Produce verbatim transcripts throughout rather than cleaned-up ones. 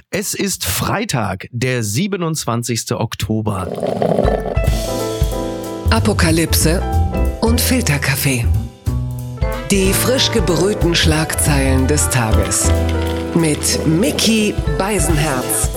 Es ist Freitag, der siebenundzwanzigster Oktober. Apokalypse und Filterkaffee. Die frisch gebrühten Schlagzeilen des Tages. Mit Micky Beisenherz.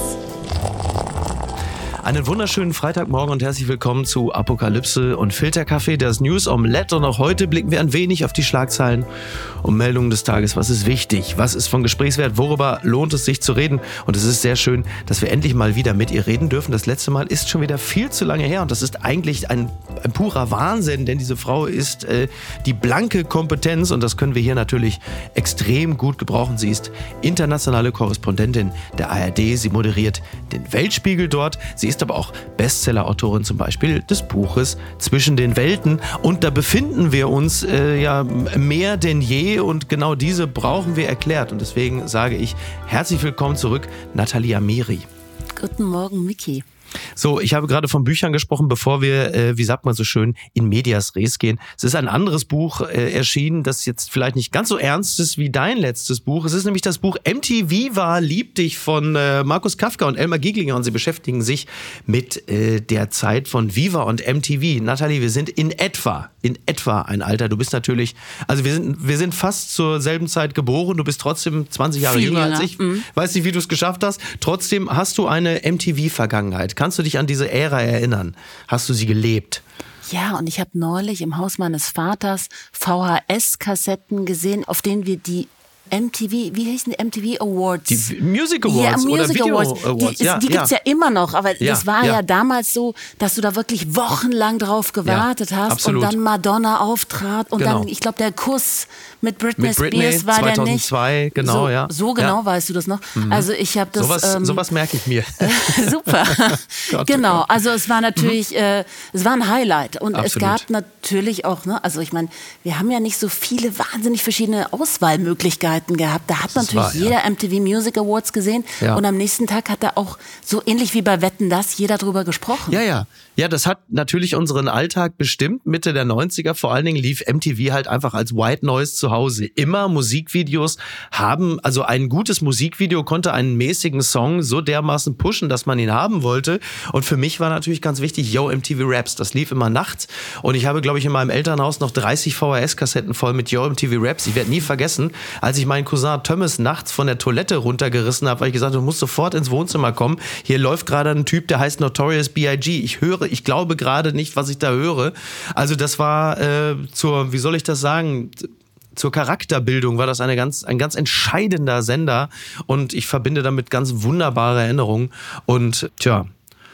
Einen wunderschönen Freitagmorgen und herzlich willkommen zu Apokalypse und Filterkaffee, das News Omelette. Und auch heute blicken wir ein wenig auf die Schlagzeilen und Meldungen des Tages. Was ist wichtig? Was ist von Gesprächswert? Worüber lohnt es sich zu reden? Und es ist sehr schön, dass wir endlich mal wieder mit ihr reden dürfen. Das letzte Mal ist schon wieder viel zu lange her und das ist eigentlich ein, ein purer Wahnsinn, denn diese Frau ist äh, die blanke Kompetenz und das können wir hier natürlich extrem gut gebrauchen. Sie ist internationale Korrespondentin der A R D. Sie moderiert den Weltspiegel dort. Sie ist aber auch Bestseller-Autorin zum Beispiel des Buches Zwischen den Welten. Und da befinden wir uns äh, ja mehr denn je und genau diese brauchen wir erklärt. Und deswegen sage ich herzlich willkommen zurück, Nathalie Amiri. Guten Morgen, Micky. So, ich habe gerade von Büchern gesprochen, bevor wir, äh, wie sagt man so schön, in medias res gehen. Es ist ein anderes Buch äh, erschienen, das jetzt vielleicht nicht ganz so ernst ist wie dein letztes Buch. Es ist nämlich das Buch M T V war Lieb dich von äh, Markus Kafka und Elmar Gieglinger und sie beschäftigen sich mit äh, der Zeit von Viva und M T V. Nathalie, wir sind in etwa, in etwa ein Alter. Du bist natürlich, also wir sind, wir sind fast zur selben Zeit geboren. Du bist trotzdem zwanzig Jahre jünger als ich. Mhm. Weiß nicht, wie du es geschafft hast. Trotzdem hast du eine M T V-Vergangenheit. Kannst du dich an diese Ära erinnern? Hast du sie gelebt? Ja, und ich habe neulich im Haus meines Vaters V H S-Kassetten gesehen, auf denen wir die M T V, wie heißen die M T V Awards? Die Music Awards ja, Music oder Video Awards. Awards. Die, ja, die gibt's ja. ja immer noch, aber ja, das war ja. ja damals so, dass du da wirklich wochenlang drauf gewartet ja, hast absolut. und dann Madonna auftrat und genau. dann, ich glaube, der Kuss mit Britney, mit Britney Spears war zweitausendzwei, der nicht. Genau, so, ja. So genau ja. weißt du das noch. Mhm. Also ich habe das. Sowas, ähm, sowas merke ich mir. Super. Gott, genau. Gott. Also es war natürlich, mhm. äh, es war ein Highlight und Absolut. es gab natürlich auch, ne, also ich meine, wir haben ja nicht so viele wahnsinnig verschiedene Auswahlmöglichkeiten gehabt. Da hat das natürlich war, jeder ja. M T V Music Awards gesehen ja. und am nächsten Tag hat da auch so ähnlich wie bei Wetten, dass jeder drüber gesprochen. Ja, ja. Ja, das hat natürlich unseren Alltag bestimmt. Mitte der neunziger vor allen Dingen lief M T V halt einfach als White Noise zu Hause. Immer Musikvideos haben, also ein gutes Musikvideo konnte einen mäßigen Song so dermaßen pushen, dass man ihn haben wollte. Und für mich war natürlich ganz wichtig, Yo, M T V Raps. Das lief immer nachts. Und ich habe, glaube ich, in meinem Elternhaus noch dreißig V H S-Kassetten voll mit Yo, M T V Raps. Ich werde nie vergessen, als ich meinen Cousin Thomas nachts von der Toilette runtergerissen habe, weil ich gesagt habe, du musst sofort ins Wohnzimmer kommen. Hier läuft gerade ein Typ, der heißt Notorious B I G Ich höre, ich glaube gerade nicht, was ich da höre. Also das war äh, zur, wie soll ich das sagen, zur Charakterbildung war das eine ganz, ein ganz entscheidender Sender und ich verbinde damit ganz wunderbare Erinnerungen und tja,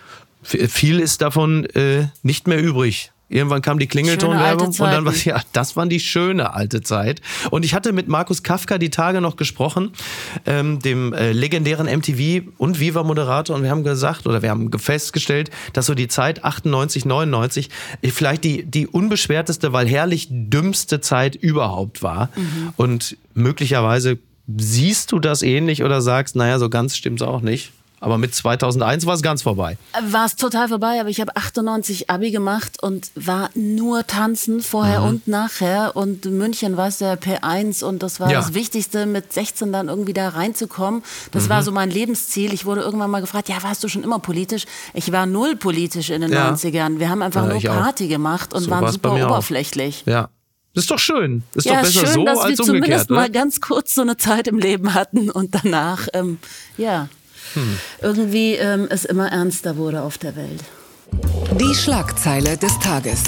viel ist davon äh, nicht mehr übrig. Irgendwann kam die Klingeltonwerbung und dann war ja, das war die schöne alte Zeit. Und ich hatte mit Markus Kafka die Tage noch gesprochen, ähm, dem äh, legendären M T V und Viva-Moderator, und wir haben gesagt oder wir haben festgestellt, dass so die Zeit achtundneunzig, neunundneunzig vielleicht die die unbeschwerteste, weil herrlich dümmste Zeit überhaupt war. Mhm. Und möglicherweise siehst du das ähnlich oder sagst, naja, so ganz stimmt's auch nicht. Aber mit zweitausendeins war es ganz vorbei. War es total vorbei, aber ich habe achtundneunzig Abi gemacht und war nur tanzen, vorher mhm. und nachher. Und München war es der P eins und das war ja. das Wichtigste, mit sechzehn dann irgendwie da reinzukommen. Das mhm. war so mein Lebensziel. Ich wurde irgendwann mal gefragt, ja, warst du schon immer politisch? Ich war null politisch in den ja. neunzigern. Wir haben einfach ja, nur Party auch. gemacht und so waren super oberflächlich. Auch. Ja. Das ist doch schön. Das ist ja, doch besser schön, so dass als wir umgekehrt. Zumindest ne? mal ganz kurz so eine Zeit im Leben hatten und danach, ähm, ja... Hm. Irgendwie ähm, es immer ernster wurde auf der Welt. Die Schlagzeile des Tages.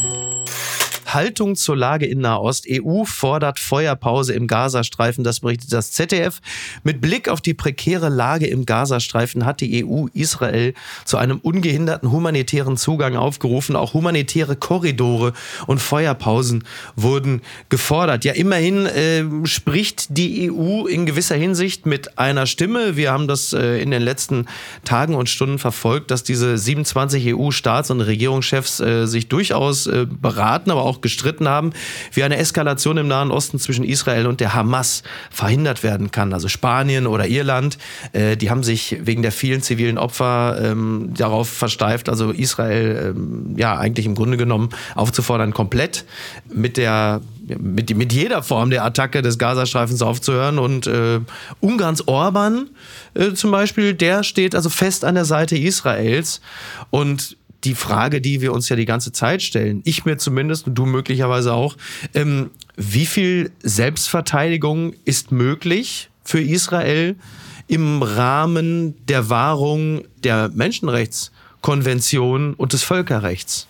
Haltung zur Lage in Nahost. E U fordert Feuerpause im Gazastreifen, das berichtet das Z D F. Mit Blick auf die prekäre Lage im Gazastreifen hat die E U Israel zu einem ungehinderten humanitären Zugang aufgerufen. Auch humanitäre Korridore und Feuerpausen wurden gefordert. Ja, immerhin äh, spricht die E U in gewisser Hinsicht mit einer Stimme. Wir haben das äh, in den letzten Tagen und Stunden verfolgt, dass diese siebenundzwanzig E U-Staats- und Regierungschefs äh, sich durchaus äh, beraten, aber auch gestritten haben, wie eine Eskalation im Nahen Osten zwischen Israel und der Hamas verhindert werden kann. Also Spanien oder Irland, äh, die haben sich wegen der vielen zivilen Opfer ähm, darauf versteift, also Israel ähm, ja eigentlich im Grunde genommen aufzufordern, komplett mit der Mit, mit jeder Form der Attacke des Gazastreifens aufzuhören. Und äh, Ungarns Orban äh, zum Beispiel, der steht also fest an der Seite Israels. Und die Frage, die wir uns ja die ganze Zeit stellen, ich mir zumindest und du möglicherweise auch, ähm, wie viel Selbstverteidigung ist möglich für Israel im Rahmen der Wahrung der Menschenrechtskonvention und des Völkerrechts?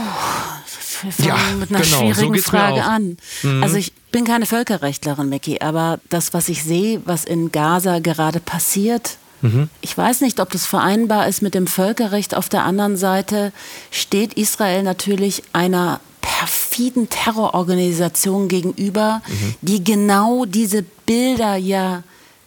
Wir fangen ja, mit einer genau, schwierigen so Frage an. Mhm. Also ich bin keine Völkerrechtlerin, Micky, aber das, was ich sehe, was in Gaza gerade passiert, mhm. ich weiß nicht, ob das vereinbar ist mit dem Völkerrecht. Auf der anderen Seite steht Israel natürlich einer perfiden Terrororganisation gegenüber, mhm. die genau diese Bilder ja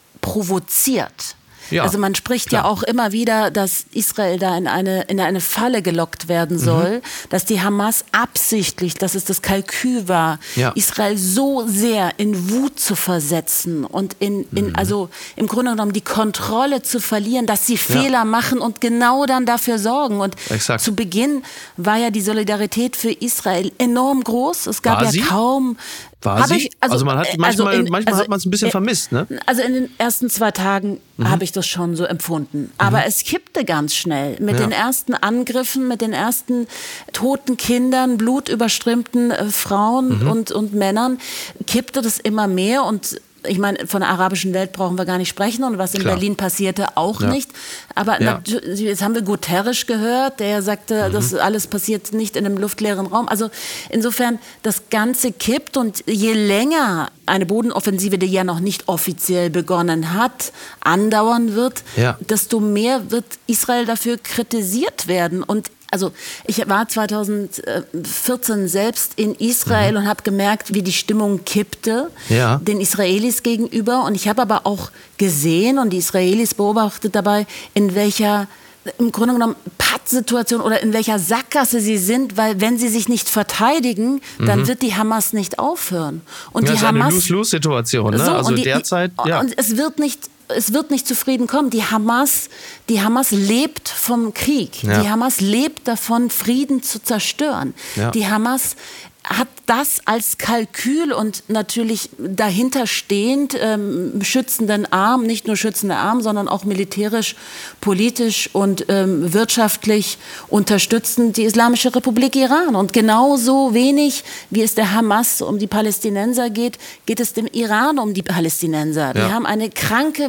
provoziert. Ja, also man spricht klar. ja auch immer wieder, dass Israel da in eine, in eine Falle gelockt werden soll, mhm. dass die Hamas absichtlich, dass es das Kalkül war, ja. Israel so sehr in Wut zu versetzen und in, in mhm. also im Grunde genommen die Kontrolle zu verlieren, dass sie Fehler ja. machen und genau dann dafür sorgen. Und Exakt. zu Beginn war ja die Solidarität für Israel enorm groß. Es gab war ja sie? kaum... War sie? Ich, also, also man hat manchmal, also in, manchmal also hat man es ein bisschen in, vermisst, ne? Also in den ersten zwei Tagen mhm. habe ich das schon so empfunden. Aber mhm. es kippte ganz schnell. Mit ja. den ersten Angriffen, mit den ersten toten Kindern, blutüberströmten äh, Frauen mhm. und, und Männern kippte das immer mehr. Und ich meine, von der arabischen Welt brauchen wir gar nicht sprechen und was in Klar. Berlin passierte auch ja. nicht. Aber ja. jetzt haben wir Guterres gehört, der sagte, mhm. das alles passiert nicht in einem luftleeren Raum. Also insofern, das Ganze kippt und je länger eine Bodenoffensive, die ja noch nicht offiziell begonnen hat, andauern wird, ja. desto mehr wird Israel dafür kritisiert werden. Und also ich war zweitausendvierzehn selbst in Israel mhm. und habe gemerkt, wie die Stimmung kippte ja. den Israelis gegenüber. Und ich habe aber auch gesehen und die Israelis beobachtet dabei, in welcher im Grunde genommen Pattsituation oder in welcher Sackgasse sie sind, weil wenn sie sich nicht verteidigen, dann mhm. wird die Hamas nicht aufhören. Und ja, die das ist Hamas, eine Lose-Lose-Situation. Ne? So, also die, derzeit, ja. Und es wird nicht Es wird nicht zufrieden kommen. Die Hamas, die Hamas lebt vom Krieg. Ja. Die Hamas lebt davon, Frieden zu zerstören. Ja. Die Hamas hat das als Kalkül und natürlich dahinter stehend ähm, schützenden Arm, nicht nur schützender Arm, sondern auch militärisch, politisch und ähm, wirtschaftlich unterstützend die Islamische Republik Iran. Und genauso wenig, wie es der Hamas um die Palästinenser geht, geht es dem Iran um die Palästinenser. Ja. Wir haben eine kranke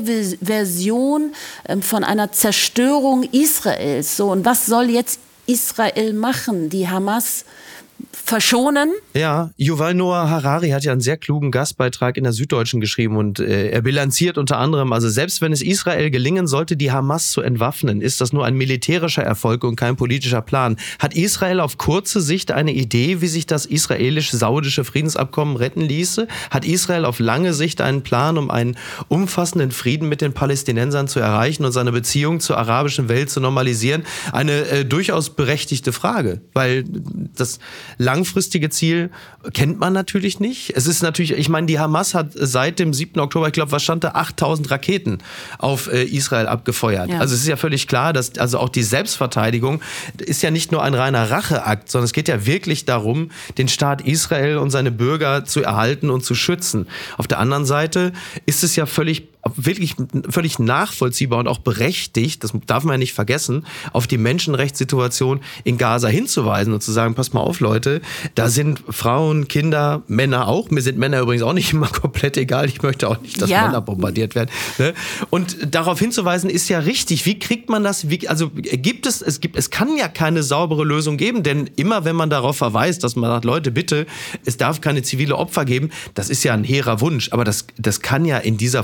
Version ähm, von einer Zerstörung Israels. So, und was soll jetzt Israel machen? Die Hamas verschonen? Ja, Yuval Noah Harari hat ja einen sehr klugen Gastbeitrag in der Süddeutschen geschrieben und äh, er bilanziert unter anderem, also selbst wenn es Israel gelingen sollte, die Hamas zu entwaffnen, ist das nur ein militärischer Erfolg und kein politischer Plan. Hat Israel auf kurze Sicht eine Idee, wie sich das israelisch-saudische Friedensabkommen retten ließe? Hat Israel auf lange Sicht einen Plan, um einen umfassenden Frieden mit den Palästinensern zu erreichen und seine Beziehung zur arabischen Welt zu normalisieren? Eine äh, durchaus berechtigte Frage, weil das langfristige Ziel kennt man natürlich nicht. Es ist natürlich, ich meine, die Hamas hat seit dem siebten Oktober, ich glaube, was stand da, achttausend Raketen auf äh, Israel abgefeuert. Ja. Also es ist ja völlig klar, dass also auch die Selbstverteidigung ist ja nicht nur ein reiner Racheakt, sondern es geht ja wirklich darum, den Staat Israel und seine Bürger zu erhalten und zu schützen. Auf der anderen Seite ist es ja völlig wirklich völlig nachvollziehbar und auch berechtigt, das darf man ja nicht vergessen, auf die Menschenrechtssituation in Gaza hinzuweisen und zu sagen, pass mal auf, Leute, da sind Frauen, Kinder, Männer auch. Mir sind Männer übrigens auch nicht immer komplett egal. Ich möchte auch nicht, dass ja. Männer bombardiert werden. Ne? Und darauf hinzuweisen ist ja richtig. Wie kriegt man das? Wie, also gibt es, es gibt, es kann ja keine saubere Lösung geben, denn immer wenn man darauf verweist, dass man sagt, Leute, bitte, es darf keine zivile Opfer geben, das ist ja ein hehrer Wunsch, aber das, das kann ja in dieser Form gar nicht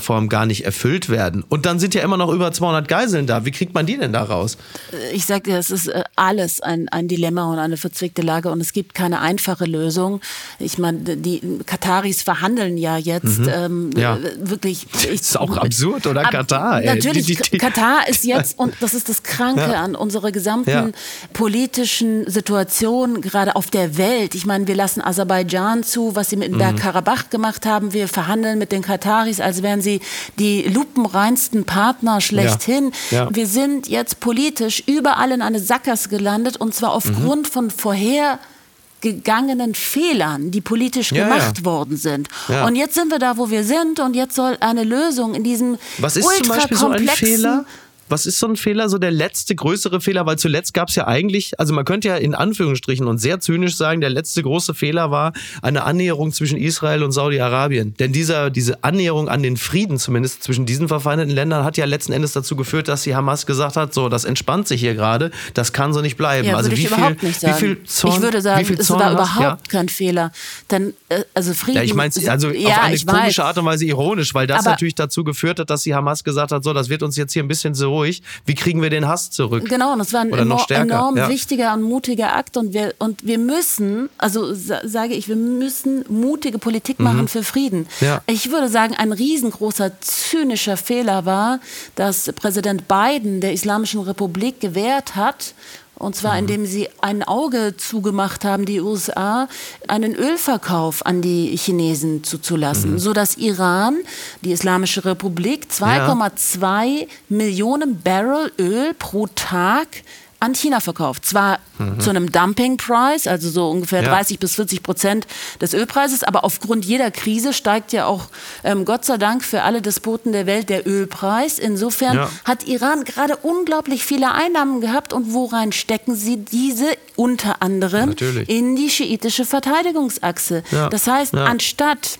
nicht erfüllt werden. Und dann sind ja immer noch über zweihundert Geiseln da. Wie kriegt man die denn da raus? Ich sage dir, es ist alles ein, ein Dilemma und eine verzwickte Lage und es gibt keine einfache Lösung. Ich meine, die Kataris verhandeln ja jetzt mhm. ähm, ja. wirklich. Ich, das ist auch absurd, oder? Ab, Katar. Ey. Natürlich, die, die, die. Katar ist jetzt, und das ist das Kranke ja. an unserer gesamten ja. politischen Situation, gerade auf der Welt. Ich meine, wir lassen Aserbaidschan zu, was sie mit dem mhm. Bergkarabach gemacht haben. Wir verhandeln mit den Kataris, als wären sie die lupenreinsten Partner schlechthin. Ja. Ja. Wir sind jetzt politisch überall in eine Sackgasse gelandet und zwar aufgrund mhm. von vorhergegangenen Fehlern, die politisch ja, gemacht ja. worden sind. Ja. Und jetzt sind wir da, wo wir sind und jetzt soll eine Lösung in diesem Was ist zum Beispiel so ein Fehler? Was ist so ein Fehler, so der letzte größere Fehler? Weil zuletzt gab es ja eigentlich, also man könnte ja in Anführungsstrichen und sehr zynisch sagen, der letzte große Fehler war eine Annäherung zwischen Israel und Saudi-Arabien. Denn dieser, diese Annäherung an den Frieden zumindest zwischen diesen verfeindeten Ländern hat ja letzten Endes dazu geführt, dass die Hamas gesagt hat, so, das entspannt sich hier gerade, das kann so nicht bleiben. Ja, also würde wie ich viel, überhaupt nicht sagen. Wie viel Zorn, ich würde sagen, es war überhaupt ja? kein Fehler. Denn, äh, also Frieden... Ja, ich meine es also ja, auf eine komische Art und Weise ironisch, weil das aber natürlich dazu geführt hat, dass die Hamas gesagt hat, so, das wird uns jetzt hier ein bisschen so ruhig, wie kriegen wir den Hass zurück? Genau, und das war ein Oder enorm, enorm ja. wichtiger und mutiger Akt und wir, und wir müssen, also sa- sage ich, wir müssen mutige Politik machen mhm. für Frieden. Ja. Ich würde sagen, ein riesengroßer zynischer Fehler war, dass Präsident Biden der Islamischen Republik gewährt hat, und zwar mhm. indem sie ein Auge zugemacht haben, die U S A, einen Ölverkauf an die Chinesen zuzulassen, mhm. sodass Iran, die Islamische Republik, zwei Komma zwei ja. Millionen Barrel Öl pro Tag an China verkauft. Zwar mhm. zu einem Dumpingpreis, also so ungefähr ja. dreißig bis vierzig Prozent des Ölpreises, aber aufgrund jeder Krise steigt ja auch, ähm, Gott sei Dank für alle Despoten der Welt, der Ölpreis. Insofern ja. hat Iran gerade unglaublich viele Einnahmen gehabt und worein stecken sie diese? Unter anderem Natürlich. in die schiitische Verteidigungsachse. Ja. Das heißt, ja. anstatt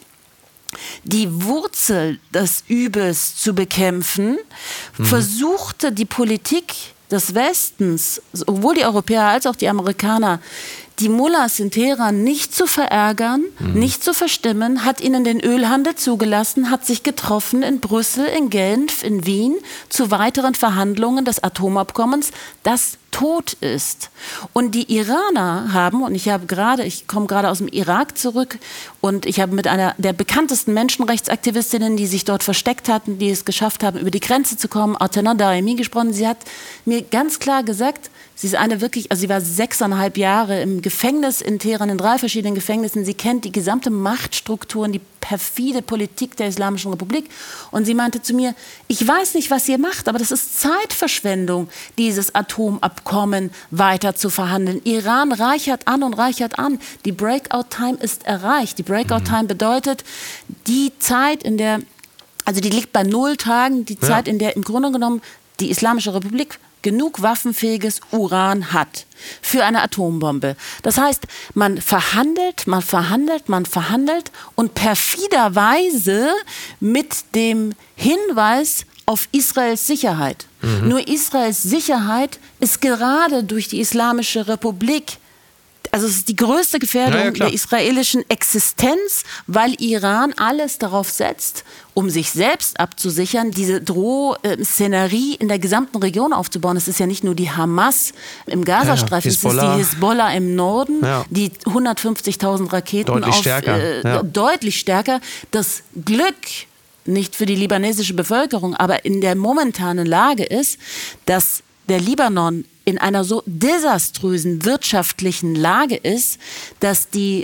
die Wurzel des Übels zu bekämpfen, mhm. versuchte die Politik des Westens, sowohl die Europäer als auch die Amerikaner, die Mullahs in Teheran nicht zu verärgern, mhm. nicht zu verstimmen, hat ihnen den Ölhandel zugelassen, hat sich getroffen in Brüssel, in Genf, in Wien zu weiteren Verhandlungen des Atomabkommens, das tot ist. Und die Iraner haben, und ich habe gerade, ich komme gerade aus dem Irak zurück und ich habe mit einer der bekanntesten Menschenrechtsaktivistinnen, die sich dort versteckt hatten, die es geschafft haben, über die Grenze zu kommen, Atena Daemi, gesprochen. Sie hat mir ganz klar gesagt, sie ist eine wirklich, also sie war sechseinhalb Jahre im Gefängnis in Teheran, in drei verschiedenen Gefängnissen. Sie kennt die gesamte Machtstruktur und die perfide Politik der Islamischen Republik. Und sie meinte zu mir, ich weiß nicht, was ihr macht, aber das ist Zeitverschwendung, dieses Atomabkommen weiter zu verhandeln. Iran reichert an und reichert an. Die Breakout-Time ist erreicht. Die Breakout-Time bedeutet die Zeit, in der, also die liegt bei null Tagen, die Zeit, ja. in der im Grunde genommen die Islamische Republik genug waffenfähiges Uran hat für eine Atombombe. Das heißt, man verhandelt, man verhandelt, man verhandelt und perfiderweise mit dem Hinweis auf Israels Sicherheit. Mhm. Nur Israels Sicherheit ist gerade durch die Islamische Republik, also es ist die größte Gefährdung ja, ja, der israelischen Existenz, weil Iran alles darauf setzt, um sich selbst abzusichern, diese Drohszenerie in der gesamten Region aufzubauen. Es ist ja nicht nur die Hamas im Gazastreifen, ja, es ist die Hisbollah im Norden, ja. die hundertfünfzigtausend Raketen deutlich auf... Stärker. Äh, ja. Deutlich stärker. Das Glück, nicht für die libanesische Bevölkerung, aber in der momentanen Lage ist, dass der Libanon in einer so desaströsen wirtschaftlichen Lage ist, dass die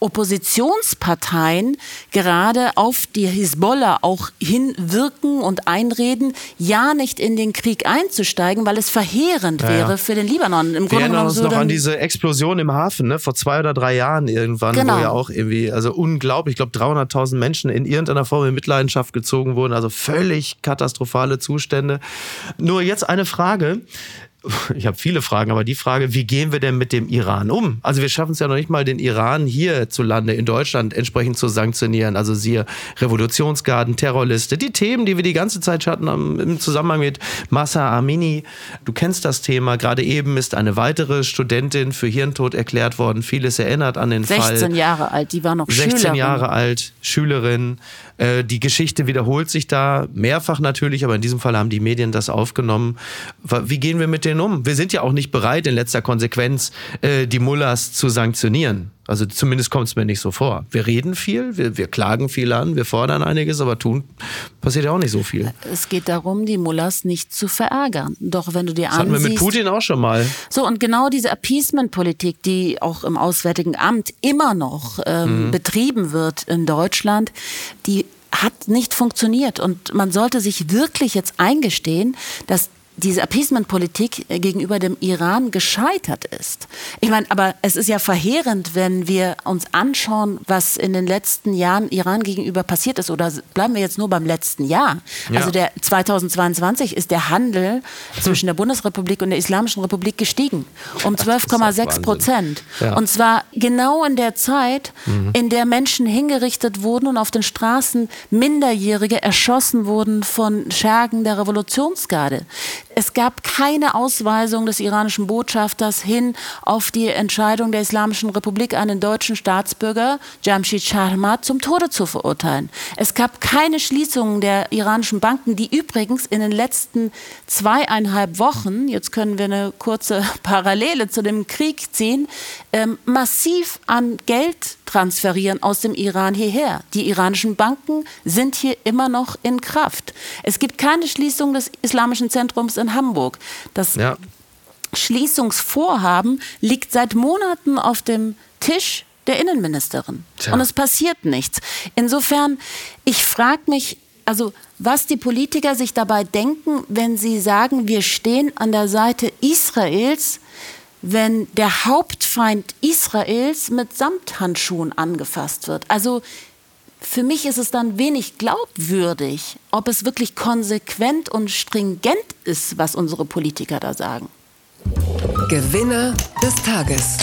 Oppositionsparteien gerade auf die Hisbollah auch hinwirken und einreden, ja nicht in den Krieg einzusteigen, weil es verheerend ja, wäre ja. für den Libanon. Im Wir erinnern uns so noch an diese Explosion im Hafen, ne, vor zwei oder drei Jahren irgendwann, genau. wo ja auch irgendwie, also unglaublich, ich glaube dreihunderttausend Menschen in irgendeiner Form in Mitleidenschaft gezogen wurden, also völlig katastrophale Zustände. Nur jetzt eine Frage. Ich habe viele Fragen, aber die Frage, wie gehen wir denn mit dem Iran um? Also wir schaffen es ja noch nicht mal, den Iran hierzulande in Deutschland entsprechend zu sanktionieren. Also siehe Revolutionsgarden, Terrorliste, die Themen, die wir die ganze Zeit hatten im Zusammenhang mit Mahsa Amini. Du kennst das Thema. Gerade eben ist eine weitere Studentin für Hirntod erklärt worden. Vieles erinnert an den Fall. Fall. sechzehn Jahre alt, die war noch Schülerin. sechzehn Jahre alt, Schülerin. Äh, die Geschichte wiederholt sich da mehrfach natürlich, aber in diesem Fall haben die Medien das aufgenommen. Wie gehen wir mit denen um? Wir sind ja auch nicht bereit, in letzter Konsequenz äh, die Mullahs zu sanktionieren. Also zumindest kommt es mir nicht so vor. Wir reden viel, wir, wir klagen viel an, wir fordern einiges, aber tun passiert ja auch nicht so viel. Es geht darum, die Mullahs nicht zu verärgern. Doch wenn du dir das ansiehst... hatten wir mit Putin auch schon mal. So, und genau diese Appeasement-Politik, die auch im Auswärtigen Amt immer noch ähm, mhm. betrieben wird in Deutschland, die hat nicht funktioniert. Und man sollte sich wirklich jetzt eingestehen, dass diese Appeasement-Politik gegenüber dem Iran gescheitert ist. Ich meine, aber es ist ja verheerend, wenn wir uns anschauen, was in den letzten Jahren Iran gegenüber passiert ist. Oder bleiben wir jetzt nur beim letzten Jahr. Ja. Also der zweitausendzweiundzwanzig ist der Handel zwischen der Bundesrepublik und der Islamischen Republik gestiegen. Um zwölf Komma sechs Prozent. Ja. Und zwar genau in der Zeit, mhm. in der Menschen hingerichtet wurden und auf den Straßen Minderjährige erschossen wurden von Schergen der Revolutionsgarde. Es gab keine Ausweisung des iranischen Botschafters hin auf die Entscheidung der Islamischen Republik, einen deutschen Staatsbürger, Jamshid Sharmat, zum Tode zu verurteilen. Es gab keine Schließungen der iranischen Banken, die übrigens in den letzten zweieinhalb Wochen, jetzt können wir eine kurze Parallele zu dem Krieg ziehen, ähm, massiv an Geld transferieren aus dem Iran hierher. Die iranischen Banken sind hier immer noch in Kraft. Es gibt keine Schließung des Islamischen Zentrums in Hamburg. Das ja. Schließungsvorhaben liegt seit Monaten auf dem Tisch der Innenministerin. Tja. Und es passiert nichts. Insofern, ich frage mich, also was die Politiker sich dabei denken, wenn sie sagen, wir stehen an der Seite Israels, wenn der Hauptfeind Israels mit Samthandschuhen angefasst wird. Also für mich ist es dann wenig glaubwürdig, ob es wirklich konsequent und stringent ist, was unsere Politiker da sagen. Gewinner des Tages.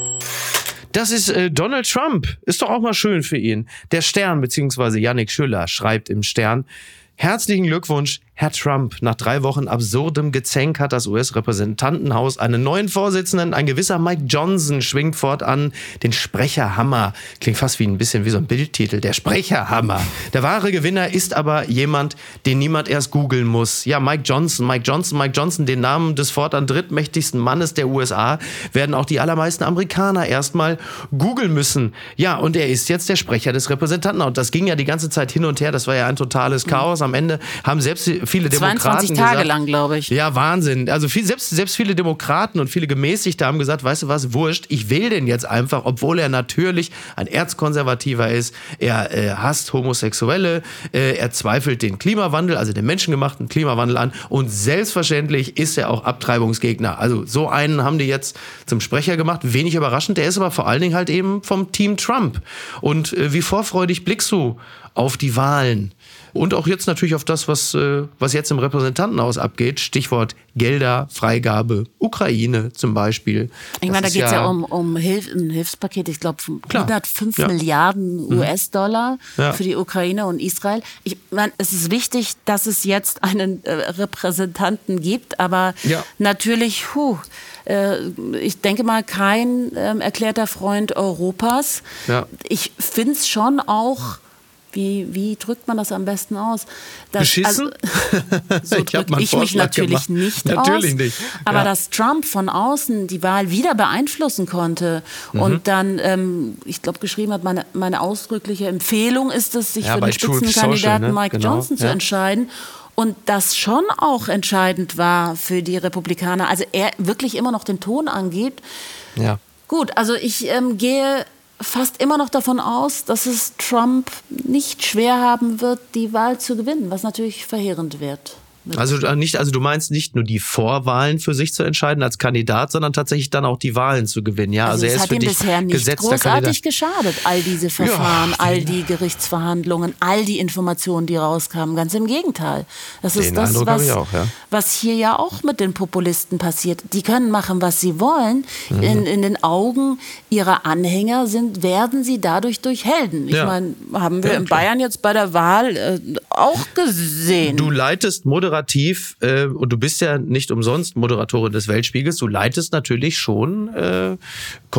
Das ist äh, Donald Trump. Ist doch auch mal schön für ihn. Der Stern bzw. Yannick Schüller schreibt im Stern: Herzlichen Glückwunsch, Herr Trump. Nach drei Wochen absurdem Gezänk hat das U S-Repräsentantenhaus einen neuen Vorsitzenden. Ein gewisser Mike Johnson schwingt fortan den Sprecherhammer. Klingt fast wie ein bisschen wie so ein Bildtitel. Der Sprecherhammer. Der wahre Gewinner ist aber jemand, den niemand erst googeln muss. Ja, Mike Johnson, Mike Johnson, Mike Johnson, den Namen des fortan drittmächtigsten Mannes der U S A, werden auch die allermeisten Amerikaner erstmal googeln müssen. Ja, und er ist jetzt der Sprecher des Repräsentantenhauses. Und das ging ja die ganze Zeit hin und her. Das war ja ein totales Chaos. Am Ende haben selbst viele Demokraten zweiundzwanzig Tage gesagt, lang, glaube ich. Ja, Wahnsinn. Also viel, selbst, selbst viele Demokraten und viele Gemäßigte haben gesagt, weißt du was, wurscht, ich will den jetzt einfach, obwohl er natürlich ein Erzkonservativer ist. Er äh, hasst Homosexuelle, äh, er zweifelt den Klimawandel, also den menschengemachten Klimawandel an, und selbstverständlich ist er auch Abtreibungsgegner. Also so einen haben die jetzt zum Sprecher gemacht. Wenig überraschend, der ist aber vor allen Dingen halt eben vom Team Trump. Und äh, wie vorfreudig blickst du auf die Wahlen? Und auch jetzt natürlich auf das, was, äh, was jetzt im Repräsentantenhaus abgeht. Stichwort Gelder, Freigabe, Ukraine zum Beispiel. Ich meine, da geht es ja, ja um, um Hilf, ein Hilfspaket, ich glaube hundertfünf ja. Milliarden U S-Dollar ja. für die Ukraine und Israel. Ich meine, es ist wichtig, dass es jetzt einen äh, Repräsentanten gibt, aber ja. natürlich, puh, äh, ich denke mal, kein äh, erklärter Freund Europas. Ja. Ich finde es schon auch... Wie, wie drückt man das am besten aus? Das, Beschissen? Also, so drücke ich, ich mich natürlich gemacht. nicht natürlich aus. Nicht. Aber ja. dass Trump von außen die Wahl wieder beeinflussen konnte mhm. und dann, ähm, ich glaube, geschrieben hat, meine, meine ausdrückliche Empfehlung ist es, sich ja, für den Spitzenkandidaten ne? Mike genau. Johnson zu ja. entscheiden. Und das schon auch entscheidend war für die Republikaner. Also er wirklich immer noch den Ton angibt. Ja. Gut, also ich ähm, gehe... fast immer noch davon aus, dass es Trump nicht schwer haben wird, die Wahl zu gewinnen, was natürlich verheerend wird. Also nicht, also du meinst nicht nur die Vorwahlen für sich zu entscheiden als Kandidat, sondern tatsächlich dann auch die Wahlen zu gewinnen. Ja, also, also er es ist hat für ihm dich bisher nicht großartig Kandidat. geschadet, all diese Verfahren, ja, all die Gerichtsverhandlungen, all die Informationen, die rauskamen. Ganz im Gegenteil. Das ist das, was, auch, ja. was hier ja auch mit den Populisten passiert. Die können machen, was sie wollen. Mhm. In, in den Augen ihrer Anhänger sind, werden sie dadurch durch Helden. Ich ja. meine, haben wir ja, in klar. Bayern jetzt bei der Wahl äh, auch gesehen. Du leitest moderativ äh, und du bist ja nicht umsonst Moderatorin des Weltspiegels, du leitest natürlich schon äh,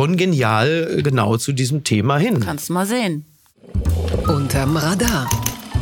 kongenial genau zu diesem Thema hin. Kannst mal sehen. Unterm Radar.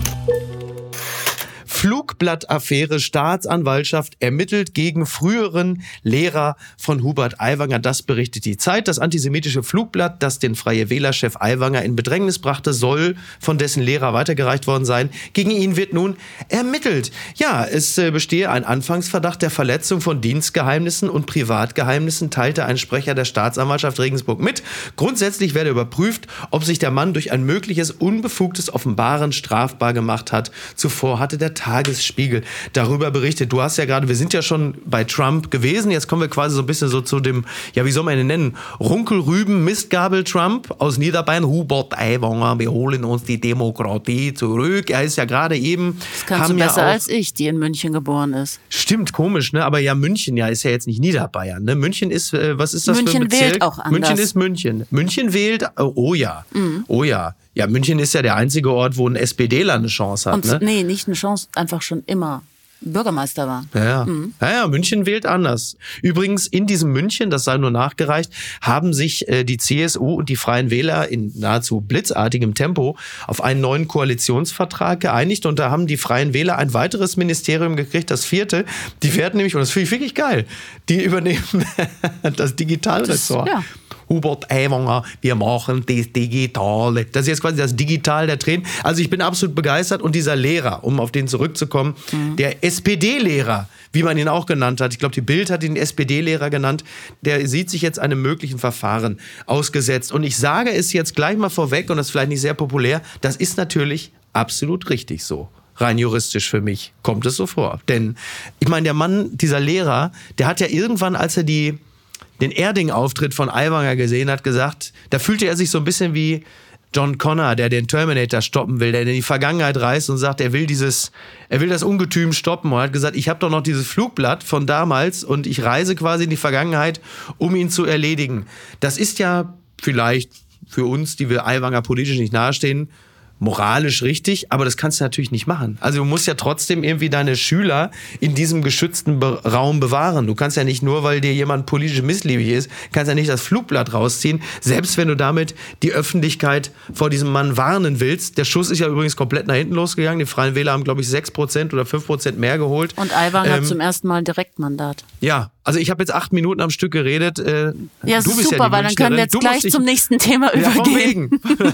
Flugblattaffäre, Staatsanwaltschaft ermittelt gegen früheren Lehrer von Hubert Aiwanger. Das berichtet die Zeit. Das antisemitische Flugblatt, das den Freie Wähler-Chef Aiwanger in Bedrängnis brachte, soll von dessen Lehrer weitergereicht worden sein. Gegen ihn wird nun ermittelt. Ja, es bestehe ein Anfangsverdacht der Verletzung von Dienstgeheimnissen und Privatgeheimnissen, teilte ein Sprecher der Staatsanwaltschaft Regensburg mit. Grundsätzlich werde überprüft, ob sich der Mann durch ein mögliches unbefugtes Offenbaren strafbar gemacht hat. Zuvor hatte der Tagesspiegel darüber berichtet. Du hast ja gerade, wir sind ja schon bei Trump gewesen, jetzt kommen wir quasi so ein bisschen so zu dem, ja wie soll man ihn nennen, Runkelrüben Mistgabel Trump aus Niederbayern. Hubert Aiwanger, wir holen uns die Demokratie zurück. Er ist ja gerade eben... Das kannst du besser ja als ich, die in München geboren ist. Stimmt, komisch, ne? Aber ja, München ja ist ja jetzt nicht Niederbayern. Ne? München ist, äh, was ist das München für ein Bezirk? Wählt auch anders. München ist München. München wählt, oh ja, mhm. oh ja. Ja, München ist ja der einzige Ort, wo ein SPDler eine Chance hat. Und, ne? Nee, nicht eine Chance, einfach schon immer Bürgermeister war. Ja, ja. Mhm. ja, ja, München wählt anders. Übrigens, in diesem München, das sei nur nachgereicht, haben sich äh, die C S U und die Freien Wähler in nahezu blitzartigem Tempo auf einen neuen Koalitionsvertrag geeinigt. Und da haben die Freien Wähler ein weiteres Ministerium gekriegt, das vierte. Die werden nämlich, und das finde ich wirklich geil, die übernehmen das Digitalressort. Das, ja. Hubert Aiwanger, wir machen das Digitale. Das ist jetzt quasi das Digital der Tränen. Also ich bin absolut begeistert. Und dieser Lehrer, um auf den zurückzukommen, mhm. der S P D-Lehrer, wie man ihn auch genannt hat, ich glaube, die Bild hat ihn S P D-Lehrer genannt, der sieht sich jetzt einem möglichen Verfahren ausgesetzt. Und ich sage es jetzt gleich mal vorweg, und das ist vielleicht nicht sehr populär, das ist natürlich absolut richtig so. Rein juristisch für mich kommt es so vor. Denn ich meine, der Mann, dieser Lehrer, der hat ja irgendwann, als er die den Erding-Auftritt von Aiwanger gesehen hat, gesagt, da fühlte er sich so ein bisschen wie John Connor, der den Terminator stoppen will, der in die Vergangenheit reist und sagt, er will dieses, er will das Ungetüm stoppen und hat gesagt, ich habe doch noch dieses Flugblatt von damals und ich reise quasi in die Vergangenheit, um ihn zu erledigen. Das ist ja vielleicht für uns, die wir Aiwanger politisch nicht nahestehen, moralisch richtig, aber das kannst du natürlich nicht machen. Also du musst ja trotzdem irgendwie deine Schüler in diesem geschützten Be- Raum bewahren. Du kannst ja nicht nur, weil dir jemand politisch missliebig ist, kannst ja nicht das Flugblatt rausziehen, selbst wenn du damit die Öffentlichkeit vor diesem Mann warnen willst. Der Schuss ist ja übrigens komplett nach hinten losgegangen. Die Freien Wähler haben, glaube ich, sechs Prozent oder fünf Prozent mehr geholt. Und Aiwanger ähm, hat zum ersten Mal ein Direktmandat. Ja, also ich habe jetzt acht Minuten am Stück geredet. Äh, ja, das du ist bist super, ja weil dann können wir jetzt gleich dich... zum nächsten Thema ja, übergehen.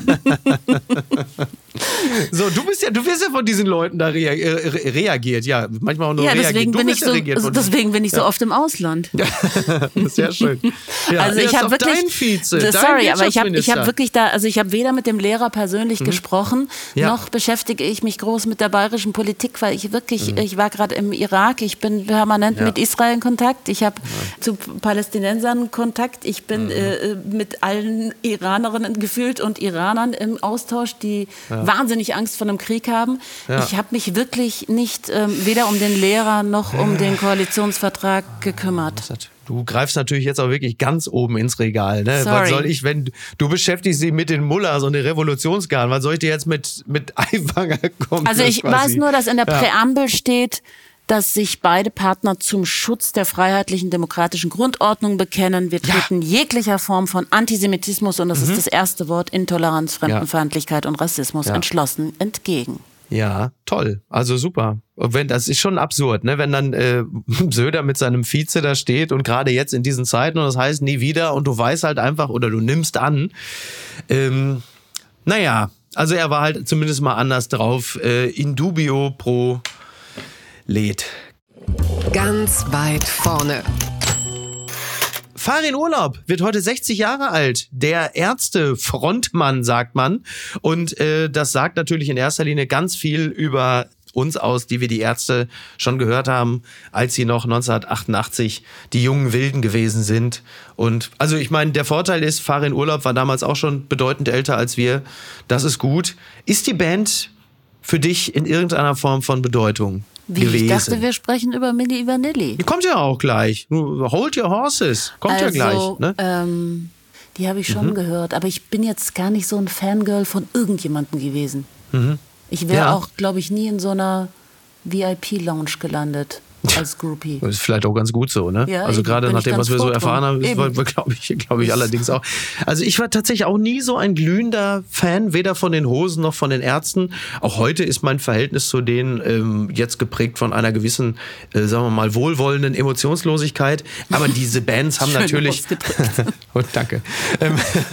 So, du bist ja, du wirst ja von diesen Leuten da rea- re- reagiert, ja, manchmal auch nur ja, reagiert. Deswegen du bin ich so, also deswegen bin ich so ja. oft im Ausland. Sehr schön. Ja, also ich habe wirklich, dein Vize, sorry, dein aber ich habe, ich habe wirklich da, also ich habe weder mit dem Lehrer persönlich mhm. gesprochen, ja. noch beschäftige ich mich groß mit der bayerischen Politik, weil ich wirklich, mhm. ich war gerade im Irak, ich bin permanent ja. mit Israel in Kontakt, ich habe ja. zu Palästinensern Kontakt, ich bin mhm. äh, mit allen Iranerinnen gefühlt und Iranern im Austausch, die ja. wahnsinnig Angst vor einem Krieg haben. Ja. Ich habe mich wirklich nicht ähm, weder um den Lehrer noch um den Koalitionsvertrag gekümmert. Du greifst natürlich jetzt auch wirklich ganz oben ins Regal. Ne? Was soll ich, wenn du beschäftigst dich mit den Mullahs und den Revolutionsgarden, was soll ich dir jetzt mit, mit Aiwanger kommen? Also ich quasi? weiß nur, dass in der ja. Präambel steht, dass sich beide Partner zum Schutz der freiheitlichen demokratischen Grundordnung bekennen. Wir treten ja. jeglicher Form von Antisemitismus, und das mhm. ist das erste Wort, Intoleranz, Fremdenfeindlichkeit ja. und Rassismus, ja. entschlossen entgegen. Ja, toll. Also super. Wenn, das ist schon absurd, ne? Wenn dann äh, Söder mit seinem Vize da steht und gerade jetzt in diesen Zeiten und das heißt nie wieder und du weißt halt einfach oder du nimmst an. Ähm, naja, also er war halt zumindest mal anders drauf. Äh, in dubio pro Led. Ganz weit vorne. Farin Urlaub wird heute sechzig Jahre alt. Der Ärzte-Frontmann, sagt man. Und äh, das sagt natürlich in erster Linie ganz viel über uns aus, die wir die Ärzte schon gehört haben, als sie noch neunzehnhundertachtundachtzig die jungen Wilden gewesen sind. Und also ich meine, der Vorteil ist, Farin Urlaub war damals auch schon bedeutend älter als wir. Das ist gut. Ist die Band für dich in irgendeiner Form von Bedeutung Wie gewesen? Ich dachte, wir sprechen über Milli Vanilli. Die kommt ja auch gleich. Hold your horses. Kommt also, ja gleich. Ne? Ähm, die habe ich schon mhm. gehört. Aber ich bin jetzt gar nicht so ein Fangirl von irgendjemandem gewesen. Mhm. Ich wäre ja. auch, glaube ich, nie in so einer V I P-Lounge gelandet. als Groupie. Das ist vielleicht auch ganz gut so, ne? Ja, also gerade nach dem, was wir so erfahren haben, glaube ich, glaube ich allerdings auch. Also ich war tatsächlich auch nie so ein glühender Fan, weder von den Hosen noch von den Ärzten. Auch heute ist mein Verhältnis zu denen ähm, jetzt geprägt von einer gewissen, äh, sagen wir mal, wohlwollenden Emotionslosigkeit. Aber diese Bands haben natürlich... Und danke. Ähm,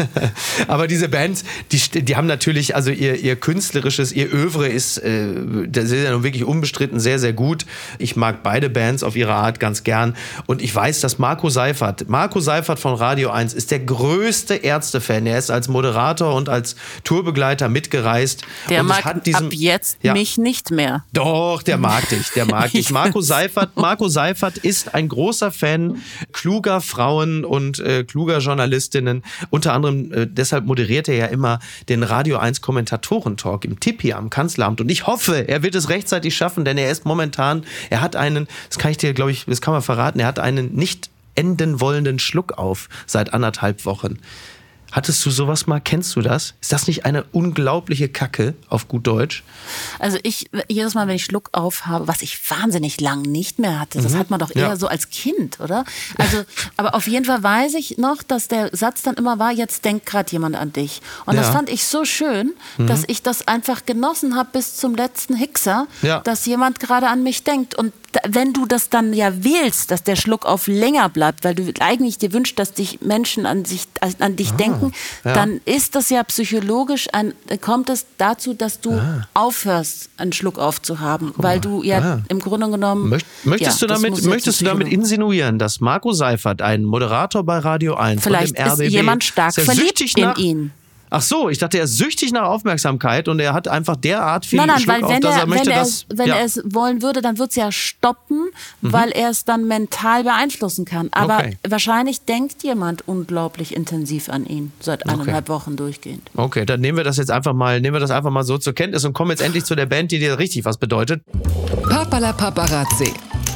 aber diese Bands, die, die haben natürlich, also ihr, ihr künstlerisches, ihr Övre ist, äh, das ist ja nun wirklich unbestritten sehr, sehr gut. Ich mag beide Beide Bands auf ihre Art ganz gern. Und ich weiß, dass Marco Seifert, Marco Seifert von Radio eins ist der größte Ärzte-Fan. Er ist als Moderator und als Tourbegleiter mitgereist. Der und mag hat diesen, ab jetzt ja, mich nicht mehr. Doch, der mag dich, der mag dich. Marco Seifert, Marco Seifert ist ein großer Fan kluger Frauen und äh, kluger Journalistinnen. Unter anderem, äh, deshalb moderiert er ja immer den Radio eins Kommentatoren-Talk im Tippi am Kanzleramt. Und ich hoffe, er wird es rechtzeitig schaffen, denn er ist momentan, er hat einen das kann ich dir, glaube ich, das kann man verraten, er hat einen nicht enden wollenden Schluck auf seit anderthalb Wochen. Hattest du sowas mal? Kennst du das? Ist das nicht eine unglaubliche Kacke auf gut Deutsch? Also ich, jedes Mal, wenn ich Schluck auf habe, was ich wahnsinnig lang nicht mehr hatte, das mhm. hat man doch eher ja. so als Kind, oder? Also, aber auf jeden Fall weiß ich noch, dass der Satz dann immer war, jetzt denkt gerade jemand an dich. Und ja. das fand ich so schön, mhm. dass ich das einfach genossen habe bis zum letzten Hickser, ja. dass jemand gerade an mich denkt. Und wenn du das dann ja wählst, dass der Schluck auf länger bleibt, weil du eigentlich dir wünschst, dass dich Menschen an, sich, an dich ah, denken, ja. dann ist das ja psychologisch, ein, kommt es dazu, dass du ah. aufhörst, einen Schluck aufzuhaben, oh, weil du ja ah. im Grunde genommen... Möcht, möchtest ja, du damit, möchtest du damit insinuieren, dass Marco Seifert, ein Moderator bei Radio eins Vielleicht und dem R B B... ist jemand stark verliebt in nach, ihn. Ach so, ich dachte, er ist süchtig nach Aufmerksamkeit und er hat einfach derart viel nein, nein, Schluck weil auf, wenn dass er, er möchte, wenn dass... Er, wenn ja. er es wollen würde, dann wird es ja stoppen, mhm. weil er es dann mental beeinflussen kann. Aber okay. wahrscheinlich denkt jemand unglaublich intensiv an ihn, seit eineinhalb okay. Wochen durchgehend. Okay, dann nehmen wir das jetzt einfach mal, nehmen wir das einfach mal so zur Kenntnis und kommen jetzt endlich zu der Band, die dir richtig was bedeutet. Papala Paparazzi.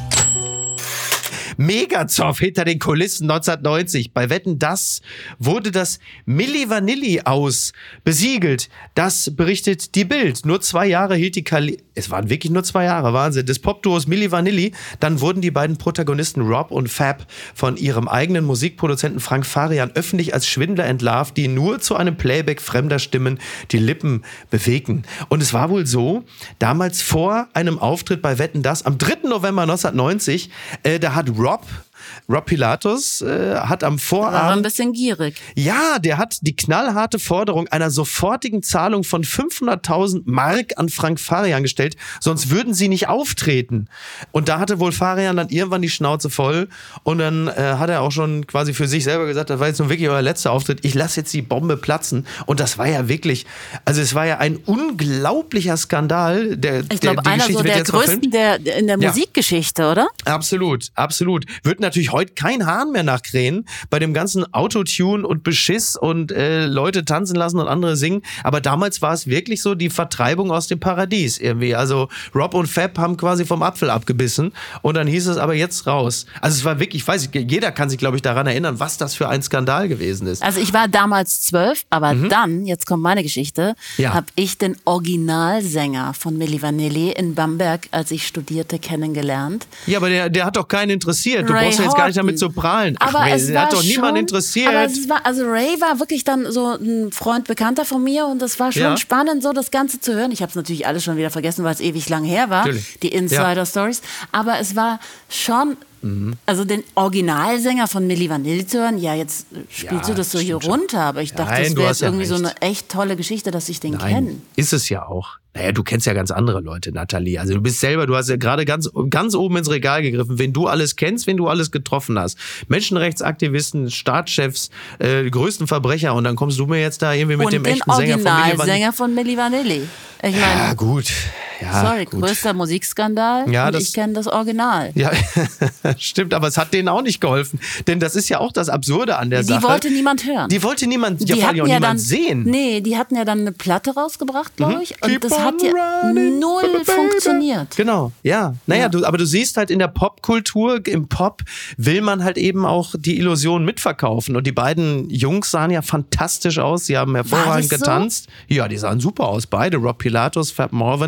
Megazoff hinter den Kulissen neunzehnhundertneunzig. Bei Wetten, das wurde das Milli Vanilli aus besiegelt. Das berichtet die Bild. Nur zwei Jahre hielt die Kali... Es waren wirklich nur zwei Jahre, Wahnsinn. Des Popduos Milli Vanilli. Dann wurden die beiden Protagonisten Rob und Fab von ihrem eigenen Musikproduzenten Frank Farian öffentlich als Schwindler entlarvt, die nur zu einem Playback fremder Stimmen die Lippen bewegten. Und es war wohl so, damals vor einem Auftritt bei Wetten, das am dritten November neunzehnhundertneunzig, äh, da hat Rob Rob, Rob Pilatus äh, hat am Vorabend... War ein bisschen gierig. Ja, der hat die knallharte Forderung einer sofortigen Zahlung von fünfhunderttausend Mark an Frank Farian gestellt, sonst würden sie nicht auftreten. Und da hatte wohl Farian dann irgendwann die Schnauze voll und dann äh, hat er auch schon quasi für sich selber gesagt, das war jetzt nun wirklich euer letzter Auftritt, ich lasse jetzt die Bombe platzen. Und das war ja wirklich, also es war ja ein unglaublicher Skandal. Der, ich glaube, einer so der größten der, in der ja. Musikgeschichte, oder? Absolut, absolut. Wird natürlich heute kein Hahn mehr nachkrähen bei dem ganzen Autotune und Beschiss und äh, Leute tanzen lassen und andere singen. Aber damals war es wirklich so die Vertreibung aus dem Paradies irgendwie. Also Rob und Fab haben quasi vom Apfel abgebissen und dann hieß es aber jetzt raus. Also es war wirklich, ich weiß nicht, jeder kann sich, glaube ich, daran erinnern, was das für ein Skandal gewesen ist. Also ich war damals zwölf, aber mhm. dann, jetzt kommt meine Geschichte, ja. habe ich den Originalsänger von Milli Vanilli in Bamberg, als ich studierte, kennengelernt. Ja, aber der, der hat doch keinen interessiert. Du Ray brauchst ja jetzt gar nicht damit zu prahlen. Ach, aber Ray, es der war hat doch schon, niemand interessiert. Aber es war, also Ray war wirklich dann so ein Freund, Bekannter von mir und das war schon ja. spannend, so das Ganze zu hören. Ich habe es natürlich alles schon wieder vergessen, weil es ewig lang her war, natürlich. Die Insider-Stories. Aber es war schon... Mhm. Also den Originalsänger von Milli Vanilli zu hören, ja, jetzt spielst ja, du das so hier runter, schon. Aber ich dachte, Nein, das wäre jetzt irgendwie ja so eine echt tolle Geschichte, dass ich den kenne. Ist es ja auch. Naja, du kennst ja ganz andere Leute, Nathalie. Also du bist selber, du hast ja gerade ganz, ganz oben ins Regal gegriffen, wen du alles kennst, wen du alles getroffen hast. Menschenrechtsaktivisten, Staatschefs, äh, die größten Verbrecher und dann kommst du mir jetzt da irgendwie mit und dem echten Sänger von Milli Vanilli. Sänger von Milli Vanilli. Ich meine, ja, gut. Ja, sorry, gut. größter Musikskandal ja, und das, ich kenne das Original. Ja, stimmt, aber es hat denen auch nicht geholfen. Denn das ist ja auch das Absurde an der die Sache. Die wollte niemand hören. Die wollte niemand, ja, die vor allem auch ja niemand dann, sehen. Nee, die hatten ja dann eine Platte rausgebracht, glaube ich. Mhm. Und Keep das hat ja running, null baby. funktioniert. Genau, ja. Naja, ja. Du, aber du siehst halt in der Popkultur, im Pop will man halt eben auch die Illusion mitverkaufen. Und die beiden Jungs sahen ja fantastisch aus. Sie haben hervorragend so? getanzt. Ja, die sahen super aus. Beide, Rob Pilatus, Fab Morvan,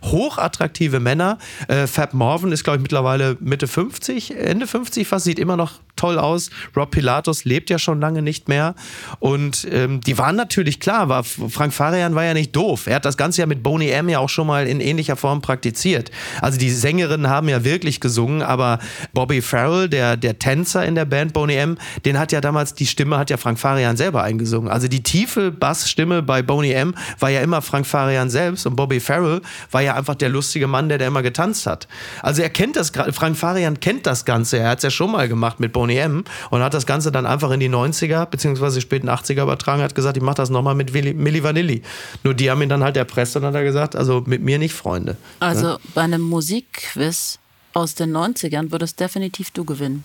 hochattraktive Männer. Äh, Fab Morvan ist, glaube ich, mittlerweile Mitte fünfzig, Ende fünfzig fast, sieht immer noch toll aus. Rob Pilatus lebt ja schon lange nicht mehr. Und ähm, die waren natürlich klar, war, Frank Farian war ja nicht doof. Er hat das Ganze ja mit Boney M. ja auch schon mal in ähnlicher Form praktiziert. Also die Sängerinnen haben ja wirklich gesungen, aber Bobby Farrell, der, der Tänzer in der Band Boney M., den hat ja damals, die Stimme hat ja Frank Farian selber eingesungen. Also die tiefe Bassstimme bei Boney M. war ja immer Frank Farian selbst und Bobby Farrell war ja einfach der lustige Mann, der, der immer getanzt hat. Also er kennt das, Frank Farian kennt das Ganze, er hat es ja schon mal gemacht mit Boney M. und hat das Ganze dann einfach in die neunziger beziehungsweise späten achtziger übertragen, hat gesagt, ich mach das nochmal mit Milli Vanilli. Nur die haben ihn dann halt erpresst und hat er gesagt, also mit mir nicht, Freunde. Also ja? bei einem Musikquiz aus den neunzigern würdest definitiv du gewinnen.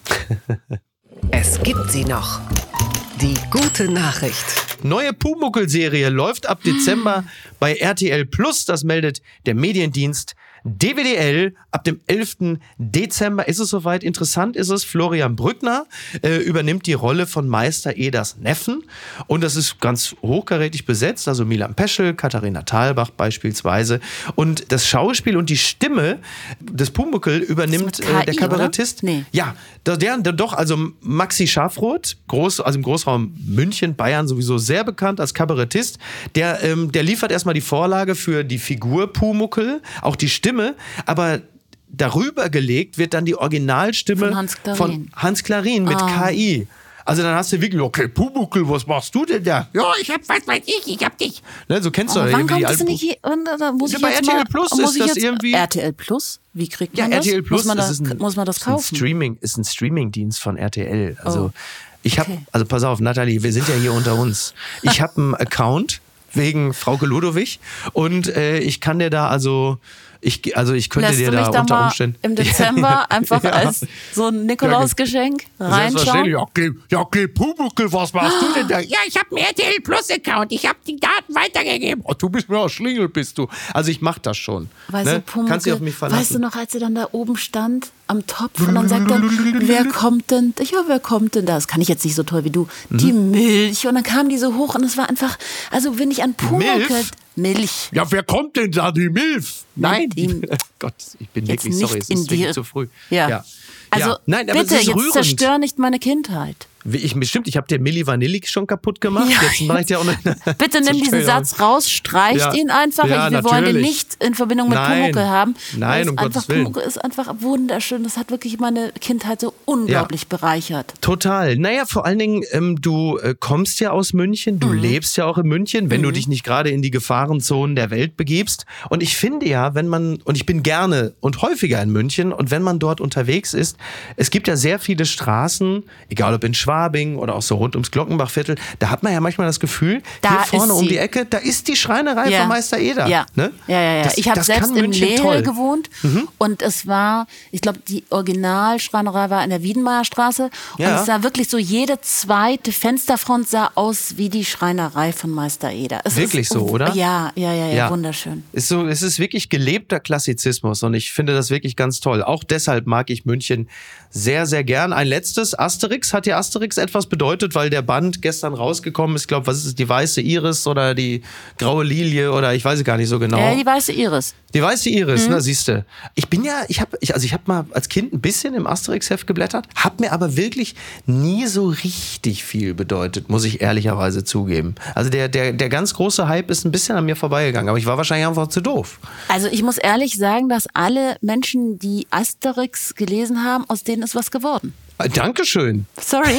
Es gibt sie noch. Die gute Nachricht. Neue Pumuckl-Serie läuft ab Dezember bei R T L Plus. Das meldet der Mediendienst D W D L. Ab dem elften Dezember ist es soweit. Interessant ist es, Florian Brückner äh, übernimmt die Rolle von Meister Eders Neffen. Und das ist ganz hochkarätig besetzt. Also Milan Peschel, Katharina Thalbach beispielsweise. Und das Schauspiel und die Stimme des Pumuckl übernimmt K I, äh, der Kabarettist. Nee. Ja, der, der, der doch, also Maxi Schafroth, groß, also im Großraum München, Bayern sowieso sehr bekannt als Kabarettist. Der, ähm, der liefert erstmal die Vorlage für die Figur Pumuckl, auch die Stimme. Aber darüber gelegt wird dann die Originalstimme von Hans Klarin, von Hans Klarin mit ah. K I. Also dann hast du wirklich, okay, Pumuckl, was machst du denn da? Ja, ich hab, was weiß ich, ich hab dich. Ne, so kennst oh, du ja wann kommt die das denn Alten- nicht? Und, da muss Ja, ich bei jetzt R T L mal, Plus muss ist ich das jetzt, irgendwie- R T L Plus? Wie kriegt Ja, man R das? T L Plus muss man das, ist ein, muss man das ist ein kaufen? Streaming, ist ein Streaming-Dienst von R T L. Also Oh. ich habe, Okay. also pass auf, Nathalie, wir sind ja hier unter uns. Ich habe einen Account wegen Frauke Ludowig und äh, ich kann dir da also Ich, also ich könnte Lässt dir du mich da da unter mal Umständen im Dezember einfach Ja. als so ein Nikolausgeschenk reinschauen? Selbstverständlich. Ja, okay, ja, okay, Pumuckl, was machst du denn da? Ja, ich habe einen R T L Plus Account. Ich habe die Daten weitergegeben. Oh, du bist mir auch Schlingel, bist du. Also ich mach das schon. Weißt ne? du, Pumuckl, Kannst dich auf mich verlassen. weißt du noch, als er dann da oben stand am Topf und dann sagt er, wer kommt denn? Ich ja, wer kommt denn da? Das kann ich jetzt nicht so toll wie du. Mhm. Die Milch. Und dann kam die so hoch und es war einfach, also wenn ich an Pumuckl... Milch? Milch. Ja, wer kommt denn da, die Milf? Nein, Ihm- Gott, ich bin Jetzt wirklich, sorry, nicht es in ist wirklich die- zu früh. Ja. ja. Also ja. Nein, aber bitte, es ist jetzt rührend. zerstör nicht meine Kindheit. Wie Ich, bestimmt, ich habe dir Milli Vanilli schon kaputt gemacht. Ja, Jetzt mache ich dir auch noch Bitte nimm diesen Zerstör- Satz raus, streicht Ja. ihn einfach. Ja, ich, wir wollen den natürlich. nicht in Verbindung mit Nein. Pumuckl haben. Nein, weil es um einfach, Gottes Willen. Pumuckl ist einfach wunderschön. Das hat wirklich meine Kindheit so unglaublich bereichert. Total. Naja, vor allen Dingen, ähm, du äh, kommst ja aus München, du Mhm. lebst ja auch in München, wenn du dich nicht gerade in die Gefahrenzonen der Welt begibst. Und ich finde ja, wenn man, und ich bin gerne und häufiger in München, und wenn man dort unterwegs ist, es gibt ja sehr viele Straßen, egal ob in Schwabing oder auch so rund ums Glockenbachviertel, da hat man ja manchmal das Gefühl, Da hier vorne ist um sie. die Ecke, da ist die Schreinerei Ja. von Meister Eder. Ja, Ne? ja, ja. ja. Das, ich habe das selbst kann in München Lehel toll. gewohnt und es war, ich glaube, die Originalschreinerei war in der Wiedenmeyerstraße und Ja. es sah wirklich so, jede zweite Fensterfront sah aus wie die Schreinerei von Meister Eder. Es Wirklich ist, so, oder? Ja, ja, ja, ja, Ja. wunderschön. Ist so, es ist wirklich gelebter Klassizismus und ich finde das wirklich ganz toll. Auch deshalb mag ich München sehr, sehr gern. Ein letztes, Asterix. Hat dir Asterix etwas bedeutet, weil der Band gestern rausgekommen ist? Ich glaube, was ist es, die weiße Iris oder die graue Lilie oder ich weiß es gar nicht so genau. Ja, die weiße Iris. Die weiße Iris, na siehste. Ich bin ja, ich habe, ich, also ich habe mal als Kind ein bisschen im Asterix-Heft geblättert, hat mir aber wirklich nie so richtig viel bedeutet, muss ich ehrlicherweise zugeben. Also der, der, der ganz große Hype ist ein bisschen an mir vorbeigegangen, aber ich war wahrscheinlich einfach zu doof. Also ich muss ehrlich sagen, dass alle Menschen, die Asterix gelesen haben, aus denen ist was geworden. Äh, Dankeschön. Sorry.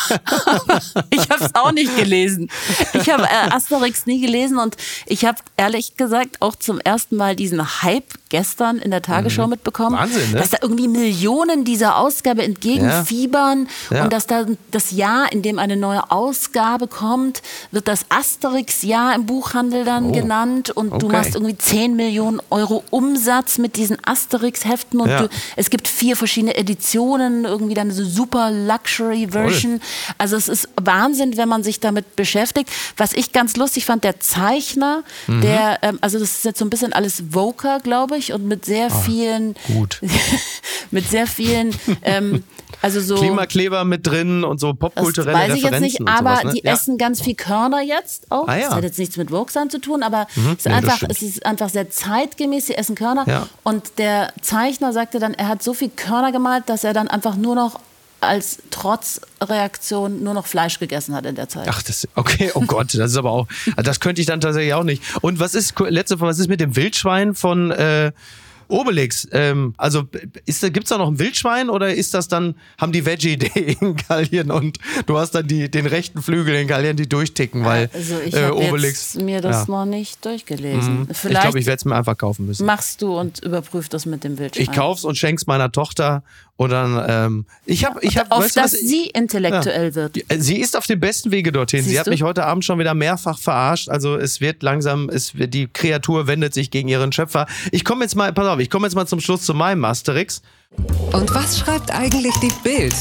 Ich habe es auch nicht gelesen. Ich habe äh, Asterix nie gelesen und ich habe ehrlich gesagt auch zum ersten Mal diesen Hype gestern in der Tagesschau mitbekommen. Wahnsinn, ne? Dass da irgendwie Millionen dieser Ausgabe entgegenfiebern Ja. und dass da das Jahr, in dem eine neue Ausgabe kommt, wird das Asterix-Jahr im Buchhandel dann Oh. genannt und du Okay. machst irgendwie zehn Millionen Euro Umsatz mit diesen Asterix-Heften und Ja. du, es gibt vier verschiedene Editionen, irgendwie dann so super Luxury Version. Also es ist Wahnsinn, wenn man sich damit beschäftigt. Was ich ganz lustig fand, der Zeichner, Mhm. der, ähm, also das ist jetzt so ein bisschen alles Voker, glaube ich, durch und mit sehr Ah, vielen, gut. mit sehr vielen, ähm, also so. Klimakleber mit drin und so popkulturelle Das weiß ich Referenzen jetzt nicht, und aber sowas, ne? die Ja. essen ganz viel Körner jetzt auch. Ah, ja. Das hat jetzt nichts mit Woke-Sein zu tun, aber Mhm. es, ist Nee, das einfach, stimmt. es ist einfach sehr zeitgemäß, sie essen Körner. Ja. Und der Zeichner sagte dann, er hat so viel Körner gemalt, dass er dann einfach nur noch als Trotzreaktion nur noch Fleisch gegessen hat in der Zeit. Ach, das, okay, oh Gott, das ist aber auch, das könnte ich dann tatsächlich auch nicht. Und was ist, letzte Frage, was ist mit dem Wildschwein von äh, Obelix? Ähm, also ist, gibt's da noch ein Wildschwein oder ist das dann, haben die Veggie Day in Gallien und du hast dann die, den rechten Flügel in Gallien, die durchticken, weil Also ich äh, habe Obelix. jetzt mir das ja. noch nicht durchgelesen. Mhm. Ich Vielleicht glaube, ich werde es mir einfach kaufen müssen. machst du und überprüfst das mit dem Wildschwein. Ich kauf's und schenk's meiner Tochter und dann, ähm, ich habe, ich habe, Auf weißt du dass was? sie intellektuell wird. Sie ist auf dem besten Wege dorthin. Siehst Sie hat du? mich heute Abend schon wieder mehrfach verarscht. Also es wird langsam, es wird, die Kreatur wendet sich gegen ihren Schöpfer. Ich komme jetzt mal, pass auf, ich komme jetzt mal zum Schluss zu meinem Asterix. Und was schreibt eigentlich die Bild?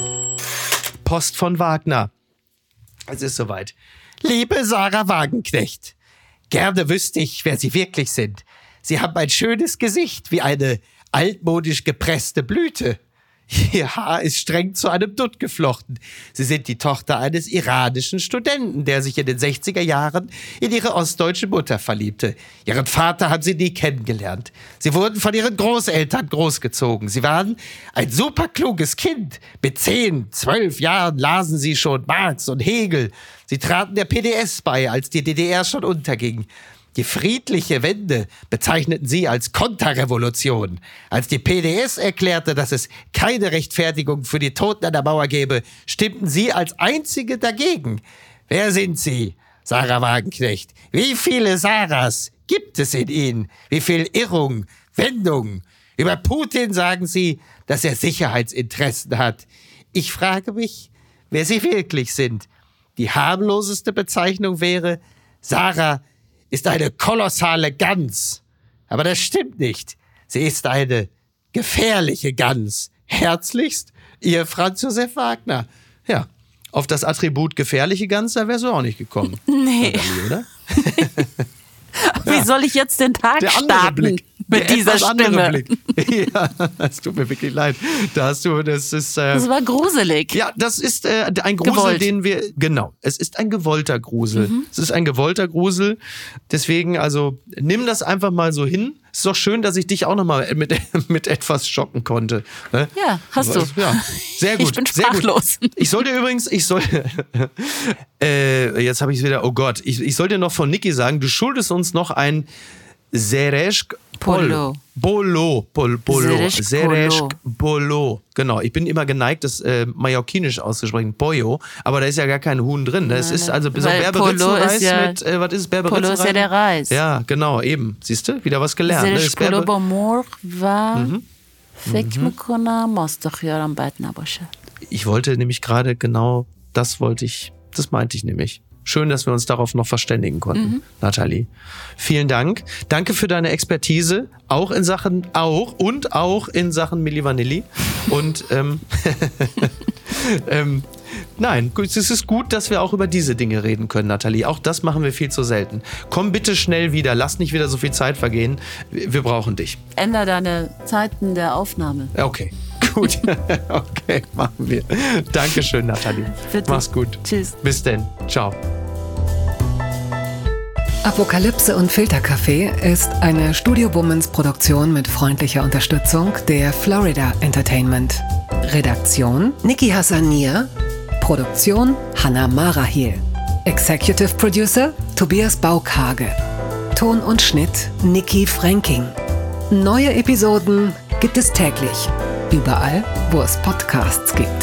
Post von Wagner. Es ist soweit. Liebe Sarah Wagenknecht, gerne wüsste ich, wer Sie wirklich sind. Sie haben ein schönes Gesicht, wie eine altmodisch gepresste Blüte. Ihr Haar ist streng zu einem Dutt geflochten. Sie sind die Tochter eines iranischen Studenten, der sich in den sechziger Jahren in ihre ostdeutsche Mutter verliebte. Ihren Vater haben sie nie kennengelernt. Sie wurden von ihren Großeltern großgezogen. Sie waren ein superkluges Kind. Mit zehn, zwölf Jahren lasen sie schon Marx und Hegel. Sie traten der P D S bei, als die D D R schon unterging. Die friedliche Wende bezeichneten sie als Konterrevolution. Als die P D S erklärte, dass es keine Rechtfertigung für die Toten an der Mauer gäbe, stimmten sie als einzige dagegen. Wer sind Sie, Sarah Wagenknecht? Wie viele Sarahs gibt es in Ihnen? Wie viel Irrung, Wendung? Über Putin sagen Sie, dass er Sicherheitsinteressen hat. Ich frage mich, wer Sie wirklich sind. Die harmloseste Bezeichnung wäre, Sarah ist eine kolossale Gans. Aber das stimmt nicht. Sie ist eine gefährliche Gans. Herzlichst, Ihr Franz Josef Wagner. Ja, auf das Attribut gefährliche Gans, da wärst du auch nicht gekommen. Nee. Nathalie, oder? Wie soll ich jetzt den Tag Der andere starten Blick. mit Der dieser etwas andere Stimme? Blick. Ja, es tut mir wirklich leid. Da hast du, das ist... Äh, Das war gruselig. Ja, das ist äh, ein Grusel, Gewollt. den wir, genau, es ist ein gewollter Grusel. Mhm. Es ist ein gewollter Grusel. Deswegen, also, nimm das einfach mal so hin. Es ist doch schön, dass ich dich auch nochmal mit, mit etwas schocken konnte. Ne? Ja, hast du. Ja, sehr gut. Ich bin sehr gut. sprachlos. Ich sollte übrigens, ich soll, äh, jetzt habe ich es wieder, oh Gott, ich, ich sollte noch von Niki sagen, du schuldest uns noch ein Sereshk Polo. Bolo. Pol, Polo. Sereshk Sereshk Polo. Bolo. Genau, ich bin immer geneigt, das äh, mallorquinisch auszusprechen, Pollo, aber da ist ja gar kein Huhn drin. Das ist also so Weil Berberitzenreis Polo ist ja- mit, äh, was ist Berberitzenreis? Polo ist ja der Reis. Ja, genau, eben. Siehst du, wieder was gelernt. Ne? Das ist زرشکلو Berbe- با مرغ و فکر میکنم ماستخیارم بد نباشه. Ich wollte nämlich gerade genau, das wollte ich, das meinte ich nämlich. Schön, dass wir uns darauf noch verständigen konnten, Mhm. Nathalie. Vielen Dank. Danke für deine Expertise, auch in Sachen, auch und auch in Sachen Milli Vanilli. Und ähm, ähm, nein, gut, es ist gut, dass wir auch über diese Dinge reden können, Nathalie. Auch das machen wir viel zu selten. Komm bitte schnell wieder, lass nicht wieder so viel Zeit vergehen. Wir wir brauchen dich. Änder deine Zeiten der Aufnahme. Okay, gut. Okay, machen wir. Dankeschön, Nathalie. Bitte. Mach's gut. Tschüss. Bis denn. Ciao. Apokalypse und Filterkaffee ist eine Studio Bummens Produktion mit freundlicher Unterstützung der Florida Entertainment. Redaktion Niki Hassania. Produktion Hannah Marahiel. Executive Producer Tobias Baukhage. Ton und Schnitt Niki Fränking. Neue Episoden gibt es täglich. Überall, wo es Podcasts gibt.